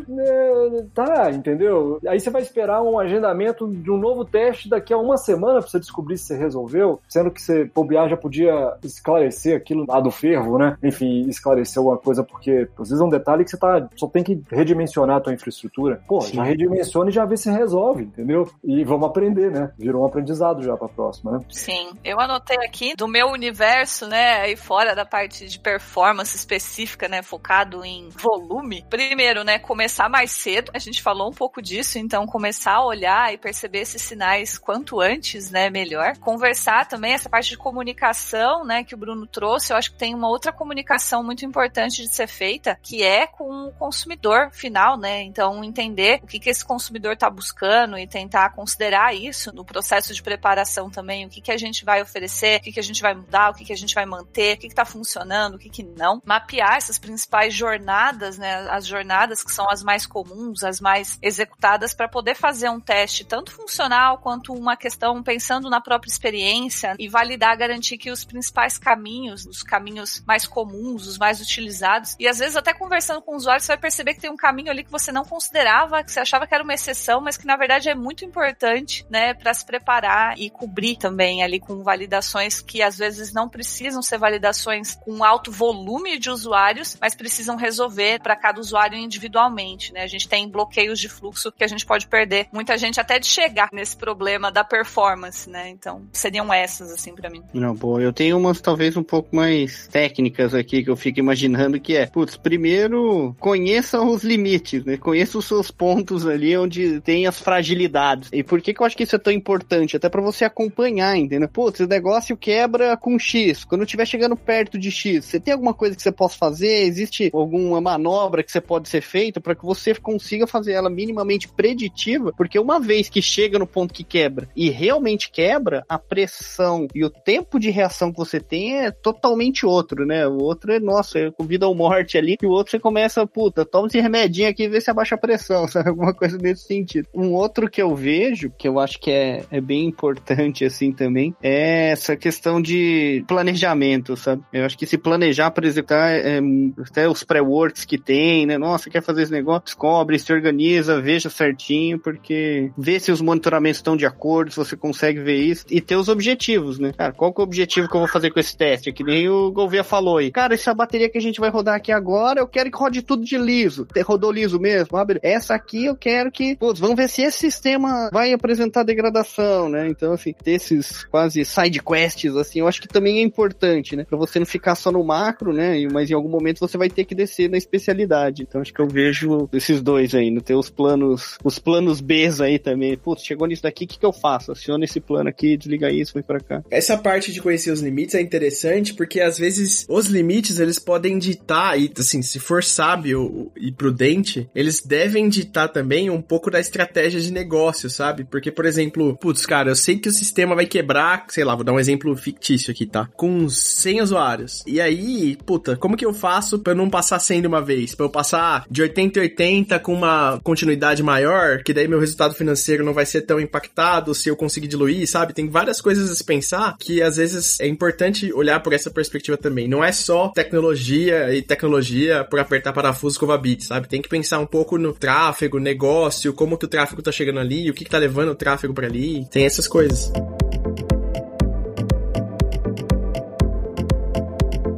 é, tá, entendeu? Aí você vai esperar um agendamento de um novo teste daqui a uma semana pra você descobrir se você resolveu, sendo que você, bobear, já podia esclarecer aquilo lá do fervo, né? Enfim, esclarecer alguma coisa, porque às vezes é um detalhe que você tá, só tem que redimensionar a tua infraestrutura. Pô, Sim. já redimensiona e já vê se resolve, entendeu? E vamos aprender, né? Virou um aprendizado já pra próxima, né? Sim, eu anotei aqui do meu universo, né, aí fora da parte de performance específica, né, focado em volume. Primeiro, né, começar mais cedo, a gente falou um pouco disso, então começar a olhar e perceber esses sinais quanto antes, né, melhor. Conversar também, essa parte de comunicação, né, que o Bruno trouxe, eu acho que tem uma outra comunicação muito importante de ser feita, que é com o consumidor final, né, então entender o que, que esse consumidor está buscando e tentar considerar isso no processo de preparação também, o que, que a gente vai oferecer, o que, que a gente vai mudar, o que, que a gente vai manter, o que está funcionando, o que, que não. Mapear essas principais jornadas, né, as jornadas que são as mais comuns, as mais executadas, para poder fazer um teste tanto funcional quanto uma questão pensando na própria experiência e validar, garantir que os principais caminhos, os caminhos mais comuns, os mais utilizados, e às vezes até conversando com o usuário você vai perceber que tem um caminho ali que você não considerava, que você achava que era uma exceção, mas que na verdade é muito importante, né, para se preparar e cobrir também ali com validações que às vezes não precisam ser validações com alto volume de usuários, mas precisam resolver para cada usuário individualmente, né? A gente tem bloqueios de fluxo que a gente pode perder. Muita gente até de chegar nesse problema da performance, né? Então, seriam essas, assim, para mim. Não, boa. Eu tenho umas, talvez, um pouco mais técnicas aqui que eu fico imaginando que é, putz, primeiro, conheça os limites, né? Conheça os seus pontos ali onde tem as fragilidades. E por que que eu acho que isso é tão importante? Até para você acompanhar, entendeu? Putz, esse negócio quebra com X. Quando estiver chegando perto de X, você tem alguma coisa que você possa fazer? Existe alguma manobra que você pode ser feita para que você consiga fazer ela minimamente preditiva? Porque uma vez que chega no ponto que quebra e realmente quebra, a pressão e o tempo de reação que você tem é totalmente outro, né? O outro é, nossa, é com vida ou morte ali, e o outro você começa, puta, toma esse remedinho aqui e vê se abaixa a pressão, sabe? Alguma coisa nesse sentido. Um outro que eu vejo, que eu acho que é, é bem importante, assim, também, é essa questão de planejamento, sabe? Eu acho que se planejar para executar é, até os pré-works que tem, né? Nossa, quer fazer esse negócio? Descobre, se organiza, veja certinho, porque vê se os monitoramentos estão de acordo, se você consegue ver isso, e ter os objetivos, né? Cara, qual que é o objetivo que eu vou fazer com esse teste? Que nem o Gouveia falou aí. Cara, essa bateria que a gente vai rodar aqui agora, eu quero que rode tudo de liso. Rodou liso mesmo? Ah, essa aqui eu quero que... Putz, vamos ver se esse sistema vai apresentar degradação, né? Então, assim, ter esses quase side quests, assim, eu acho que também é importante, né? Pra você não ficar só no macro, né? Mas em algum momento você vai ter que descer na especialidade. Então, acho que eu vejo esses dois aí, né? Ter os planos, os planos Bs aí também. Putz, chegou nisso daqui, o que que eu faço? Aciona esse plano aqui, desliga isso, vai pra cá. Essa parte de conhecer os limites é interessante, porque às vezes os limites, eles podem ditar, e assim, se for sábio e prudente, eles devem ditar também um pouco da estratégia de negócio, sabe? Porque, por exemplo, putz, cara, eu sei que o sistema vai quebrar, sei lá, vou dar um exemplo fictício aqui, tá? Com cem usuários. E aí, puta, como que eu faço pra eu não passar cem de uma vez? Pra eu passar de oitenta em oitenta com uma continuidade maior, que daí meu resultado financeiro não vai ser tão impactado se eu conseguir diluir, sabe? Tem várias coisas a se pensar que às vezes é importante olhar por essa perspectiva também. Não é só tecnologia e tecnologia por apertar parafuso com o bit, sabe? Tem que pensar um pouco no tráfego, negócio, como que o tráfego tá chegando ali, o que que tá levando o tráfego pra ali. Tem essas coisas.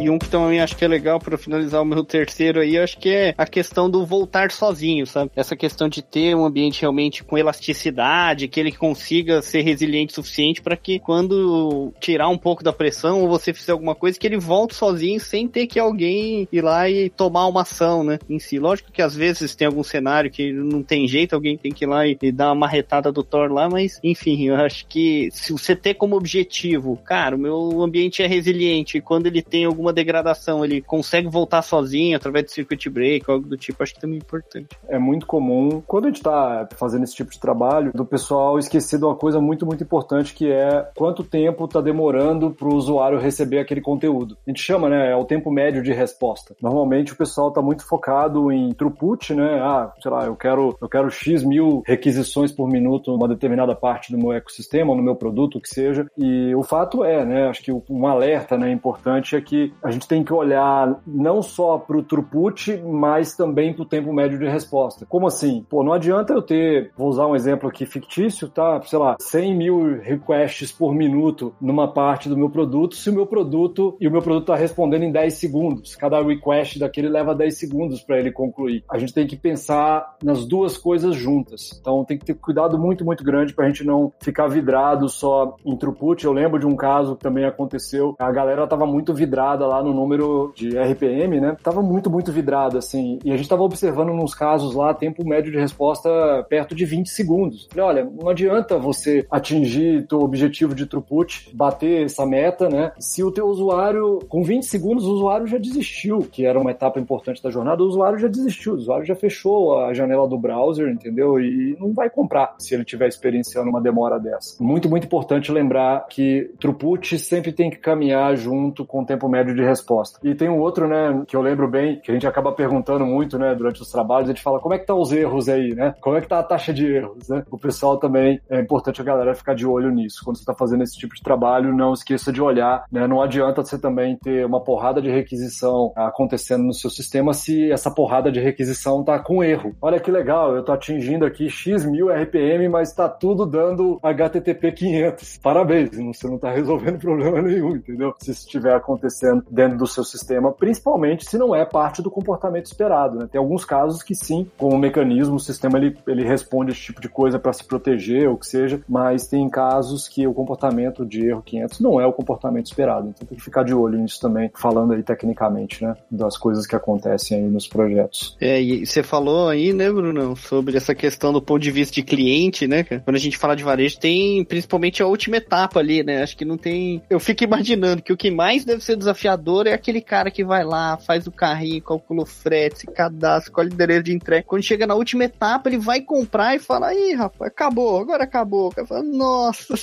E um que também acho que é legal para finalizar o meu terceiro aí, eu acho que é a questão do voltar sozinho, sabe? Essa questão de ter um ambiente realmente com elasticidade, que ele consiga ser resiliente o suficiente para que quando tirar um pouco da pressão ou você fizer alguma coisa, que ele volte sozinho sem ter que alguém ir lá e tomar uma ação, né? Em si. Lógico que às vezes tem algum cenário que não tem jeito, alguém tem que ir lá e, e dar uma marretada do Thor lá, mas enfim, eu acho que se você ter como objetivo, cara, o meu ambiente é resiliente e quando ele tem alguma degradação, ele consegue voltar sozinho através do circuit break, algo do tipo, acho que também é importante. É muito comum, quando a gente tá fazendo esse tipo de trabalho, do pessoal esquecer de uma coisa muito, muito importante, que é quanto tempo tá demorando pro usuário receber aquele conteúdo. A gente chama, né, é o tempo médio de resposta. Normalmente o pessoal tá muito focado em throughput, né, ah, sei lá, eu quero, eu quero X mil requisições por minuto numa determinada parte do meu ecossistema, ou no meu produto, o que seja, e o fato é, né, acho que um alerta, né, importante é que a gente tem que olhar não só pro throughput, mas também pro tempo médio de resposta. Como assim? Pô, não adianta eu ter, vou usar um exemplo aqui fictício, tá, sei lá, cem mil requests por minuto numa parte do meu produto, se o meu produto, e o meu produto tá respondendo em dez segundos, cada request daquele leva dez segundos para ele concluir. A gente tem que pensar nas duas coisas juntas, então tem que ter cuidado muito, muito grande pra gente não ficar vidrado só em throughput. Eu lembro de um caso que também aconteceu, a galera tava muito vidrada lá no número de R P M, né, tava muito, muito vidrada, assim, e a gente tava observando nos casos lá, tempo médio de resposta perto de vinte segundos. Falei, olha, não adianta você atingir teu objetivo de throughput, bater essa meta, né, se o teu usuário, com vinte segundos, o usuário já desistiu, que era uma etapa importante da jornada, o usuário já desistiu, o usuário já fechou a janela do browser, entendeu? E não vai comprar se ele estiver experienciando uma demora dessa. Muito, muito importante lembrar que throughput sempre tem que caminhar junto com o tempo médio de resposta. E tem um outro, né, que eu lembro bem, que a gente acaba perguntando muito, né, durante os trabalhos, a gente fala, como é que tá os erros aí, né? Como é que tá a taxa de erros, né? O pessoal também, é importante a galera ficar de olho nisso. Quando você tá fazendo esse tipo de trabalho, não esqueça de olhar, né? Não adianta você também ter uma porrada de requisição acontecendo no seu sistema se essa porrada de requisição tá com erro. Olha que legal, eu tô atingindo aqui X mil R P M, mas tá tudo dando H T T P quinhentos. Parabéns, você não tá resolvendo problema nenhum, entendeu? Se isso estiver acontecendo dentro do seu sistema, principalmente se não é parte do comportamento esperado, né? Tem alguns casos que sim, como mecanismo, o sistema ele, ele responde esse tipo de coisa para se proteger ou o que seja, mas tem casos que o comportamento de erro quinhentos não é o comportamento esperado, então tem que ficar de olho nisso também, falando aí tecnicamente, né, das coisas que acontecem aí nos projetos. É, e você falou aí, né, Bruno, sobre essa questão do ponto de vista de cliente, né, cara? Quando a gente fala de varejo, tem principalmente a última etapa ali, né, acho que não tem... Eu fico imaginando que o que mais deve ser desafiador é aquele cara que vai lá, faz o carrinho, calcula o frete, se cadastra, escolhe o endereço de entrega. Quando chega na última etapa, ele vai comprar e fala, ih, rapaz, acabou, agora acabou. O cara fala, nossa,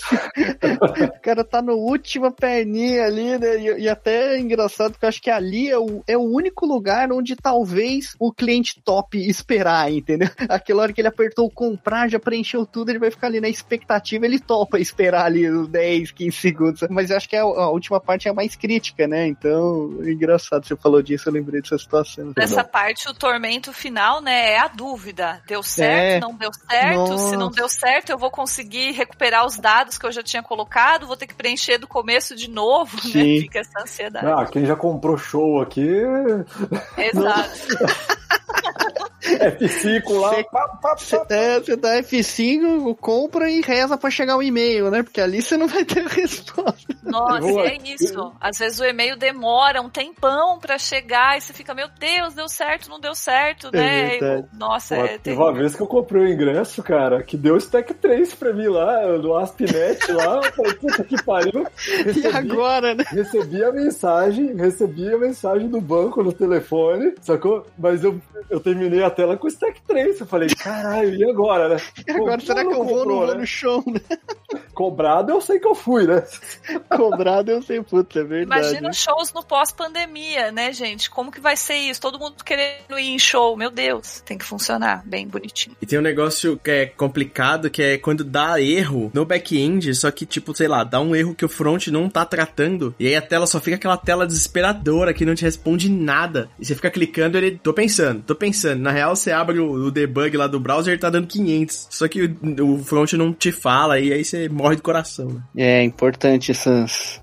o cara tá no última perninha ali, né, e, e até é engraçado, porque eu acho que ali é o, é o único lugar onde talvez o cliente top esperar, entendeu? Aquela hora que ele apertou o comprar, já preencheu tudo, ele vai ficar ali na expectativa, ele topa esperar ali uns dez, quinze segundos. Mas eu acho que a, a última parte é a mais crítica, né? Então, é engraçado, você falou disso, eu lembrei dessa situação. Nessa parte, o tormento final, né, é a dúvida. Deu certo, É. não deu certo? Nossa. Se não deu certo, eu vou conseguir recuperar os dados que eu já tinha colocado, vou ter que preencher do começo de novo, né? Sim. Fica essa ansiedade. Ah, quem já comprou show aqui, Exato. F cinco lá, Cê- pá, pá, pá. É, você dá F cinco, compra e reza pra chegar o e-mail, né? Porque ali você não vai ter resposta. Nossa, Boa. é isso. Às vezes o e-mail demora um tempão pra chegar e você fica, meu Deus, deu certo, não deu certo, né? É verdade. E, nossa, Pô, é teve terrível. uma vez que eu comprei o ingresso, cara, que deu Stack três pra mim lá, do AspNet lá, eu falei, puta que pariu. E Recebi, agora, né? recebi a mensagem, recebi a mensagem do banco no telefone, sacou? Mas eu, eu terminei a tela com o Stack três, eu falei, caralho, e agora, né? E agora, Pô, será que eu vou ou não comprou, vou né? no show, né? Cobrado, eu sei que eu fui, né? Cobrado, eu sei, puta, é verdade. Imagina os shows no pós-pandemia, né, gente? Como que vai ser isso? Todo mundo querendo ir em show, meu Deus. Tem que funcionar bem bonitinho. E tem um negócio que é complicado, que é quando dá erro no back-end, só que, tipo, sei lá, dá um erro que o front não tá tratando, e aí a tela só fica aquela tela desesperadora que não te responde nada. E você fica clicando, ele, tô pensando, tô pensando. Na real, você abre o, o debug lá do browser, ele tá dando quinhentos. Só que o, o front não te fala, e aí você morre de coração, né? É importante essas,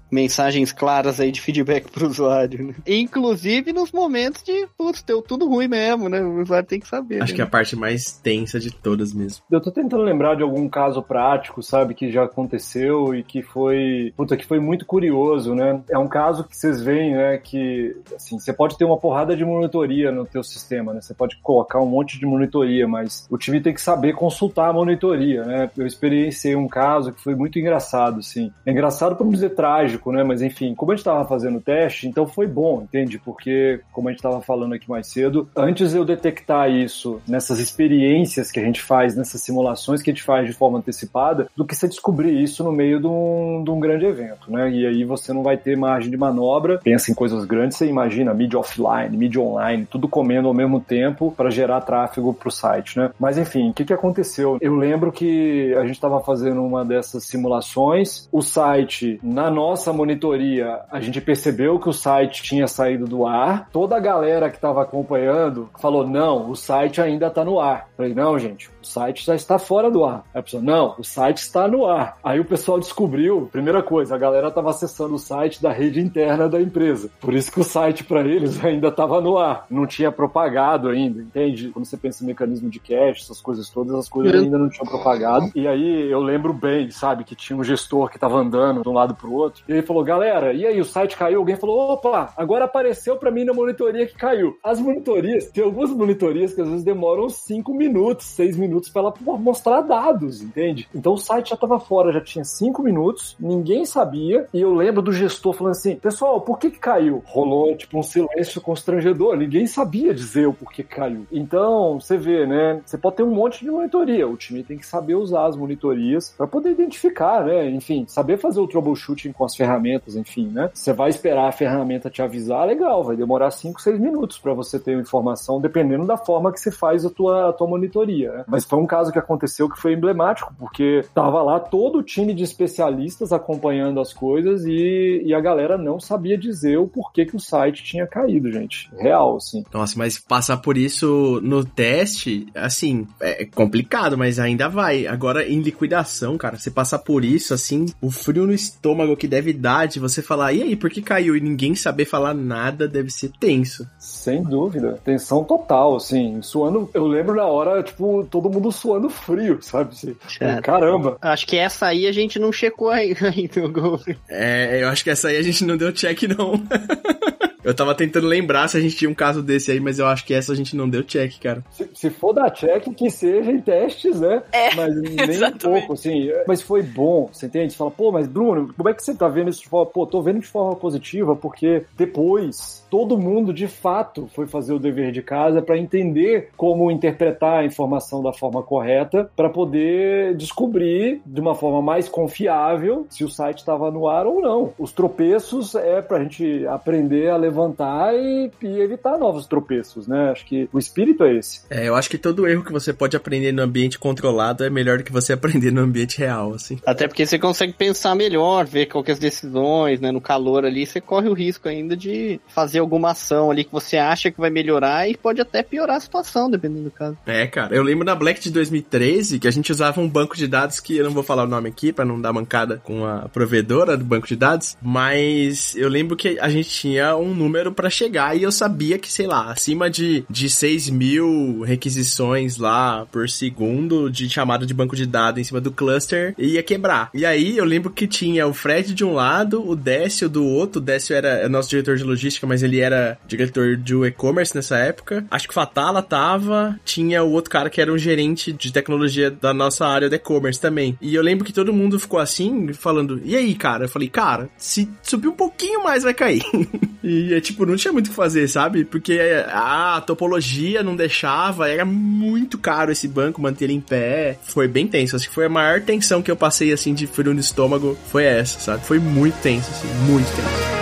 mensagens claras aí de feedback pro usuário, né? Inclusive nos momentos de, putz, deu tudo ruim mesmo, né? O usuário tem que saber. Acho né? que é a parte mais tensa de todas mesmo. Eu tô tentando lembrar de algum caso prático, sabe, que já aconteceu e que foi, puta, que foi muito curioso, né? É um caso que vocês veem, né, que, assim, você pode ter uma porrada de monitoria no teu sistema, né? Você pode colocar um monte de monitoria, mas o time tem que saber consultar a monitoria, né? Eu experienciei um caso que foi muito engraçado, assim. É engraçado pra não dizer trágico, né? Mas, enfim, como a gente tava fazendo o teste, então foi bom, entende? Porque, como a gente tava falando aqui mais cedo, antes eu detectar isso nessas experiências que a gente faz, nessas simulações que a gente faz de forma antecipada, do que você descobrir isso no meio de um, de um grande evento, né? E aí você não vai ter margem de manobra. Pensa em coisas grandes, você imagina mídia offline, mídia online, tudo comendo ao mesmo tempo para gerar tráfego pro site, né? Mas enfim, o que que aconteceu? Eu lembro que a gente estava fazendo uma dessas simulações, o site, na nossa monitoria, a gente percebeu que o site tinha saído do ar, toda a galera que estava acompanhando falou, não, o site ainda está no ar. Eu falei, não, gente, o site já está fora do ar. Aí a pessoa, não, o site está no ar. Aí o pessoal descobriu, primeira coisa, a galera estava acessando o site da rede interna da empresa. Por isso que o site para eles ainda estava no ar. Não tinha propagado ainda, entende? Quando você pensa em mecanismo de cache, essas coisas todas, as coisas ainda não tinham propagado. E aí eu lembro bem, sabe, que tinha um gestor que estava andando de um lado pro outro. E ele falou, galera, e aí, o site caiu? Alguém falou, opa, agora apareceu para mim na monitoria que caiu. As monitorias, tem algumas monitorias que às vezes demoram cinco minutos, seis minutos para ela mostrar dados, entende? Então o site já estava fora, já tinha cinco minutos, ninguém sabia, e eu lembro do gestor falando assim, pessoal, por que que caiu? Rolou, tipo, um silêncio constrangedor, ninguém sabia dizer o porquê que caiu. Então, você vê, né, você pode ter um monte de monitoria, o time tem que saber usar as monitorias para poder identificar, né, enfim, saber fazer o troubleshooting com as ferramentas, enfim, né, você vai esperar a ferramenta te avisar, legal, vai demorar cinco, seis minutos para você ter informação, dependendo da forma que você faz a tua, a tua monitoria, né? Mas foi um caso que aconteceu que foi emblemático, porque tava lá todo o time de especialistas acompanhando as coisas e, e a galera não sabia dizer o porquê que o site tinha caído, gente. Real, assim. Nossa, mas passar por isso no teste, assim, é complicado, mas ainda vai. Agora, em liquidação, cara, você passar por isso, assim, o frio no estômago que deve dar de você falar, e aí, por que caiu? E ninguém saber falar nada deve ser tenso. Sem dúvida. Tensão total, assim, suando. Eu lembro na hora, tipo, todo mundo suando frio, sabe? Assim, caramba. Acho que essa aí a gente não checou ainda. É, eu acho que essa aí a gente não deu check, não. Eu tava tentando lembrar se a gente tinha um caso desse aí, mas eu acho que essa a gente não deu check, cara. Se, se for dar check, que seja em testes, né? É, mas nem um pouco, assim. Mas foi bom, você entende? Você fala, pô, mas Bruno, como é que você tá vendo isso de forma... Pô, tô vendo de forma positiva, porque depois todo mundo, de fato, foi fazer o dever de casa para entender como interpretar a informação da forma correta, para poder descobrir de uma forma mais confiável se o site estava no ar ou não. Os tropeços é pra gente aprender a levantar e, e evitar novos tropeços, né? Acho que o espírito é esse. É, eu acho que todo erro que você pode aprender no ambiente controlado é melhor do que você aprender no ambiente real, assim. Até porque você consegue pensar melhor, ver qualquer decisões, né? No calor ali, você corre o risco ainda de fazer alguma ação ali que você acha que vai melhorar e pode até piorar a situação, dependendo do caso. É, cara. Eu lembro na Black de dois mil e treze que a gente usava um banco de dados que eu não vou falar o nome aqui pra não dar mancada com a provedora do banco de dados, mas eu lembro que a gente tinha um número pra chegar e eu sabia que, sei lá, acima de, de seis mil requisições lá por segundo de chamada de banco de dados em cima do cluster ia quebrar. E aí eu lembro que tinha o Fred de um lado, o Décio do outro. O Décio era nosso diretor de logística, mas ele era diretor de e-commerce nessa época. Acho que o Fatala tava. Tinha o outro cara que era um gerente de tecnologia da nossa área de e-commerce também. E eu lembro que todo mundo ficou assim, falando, e aí, cara? Eu falei, cara, se subir um pouquinho mais vai cair. E é tipo, não tinha muito o que fazer, sabe? Porque a topologia não deixava, era muito caro esse banco, manter ele em pé. Foi bem tenso, acho que foi a maior tensão que eu passei, assim, de frio no estômago, foi essa, sabe? Foi muito tenso, assim, muito tenso.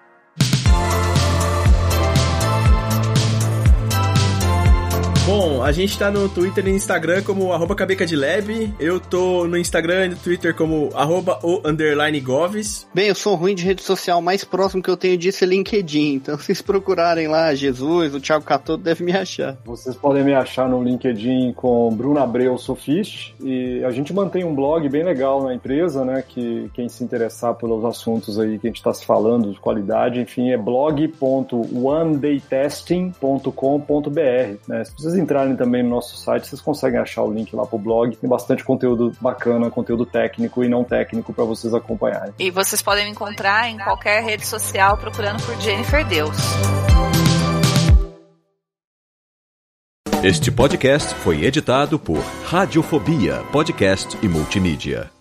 Bom, a gente tá no Twitter e no Instagram como arroba cabecadlab. Eu tô no Instagram e no Twitter como arroba o underline goves. Bem, eu sou ruim de rede social, mais próximo que eu tenho disso é LinkedIn. Então, se vocês procurarem lá Jesus, o Thiago Catoto deve me achar. Vocês podem me achar no LinkedIn com Bruno Abreu Sofist. E a gente mantém um blog bem legal na empresa, né? Que quem se interessar pelos assuntos aí que a gente está se falando, de qualidade, enfim, é blog ponto one day testing ponto com ponto b r. Né? Se vocês entrarem também no nosso site, vocês conseguem achar o link lá pro blog. Tem bastante conteúdo bacana, conteúdo técnico e não técnico para vocês acompanharem. E vocês podem me encontrar em qualquer rede social procurando por Jennifer Deus. Este podcast foi editado por Radiofobia, podcast e multimídia.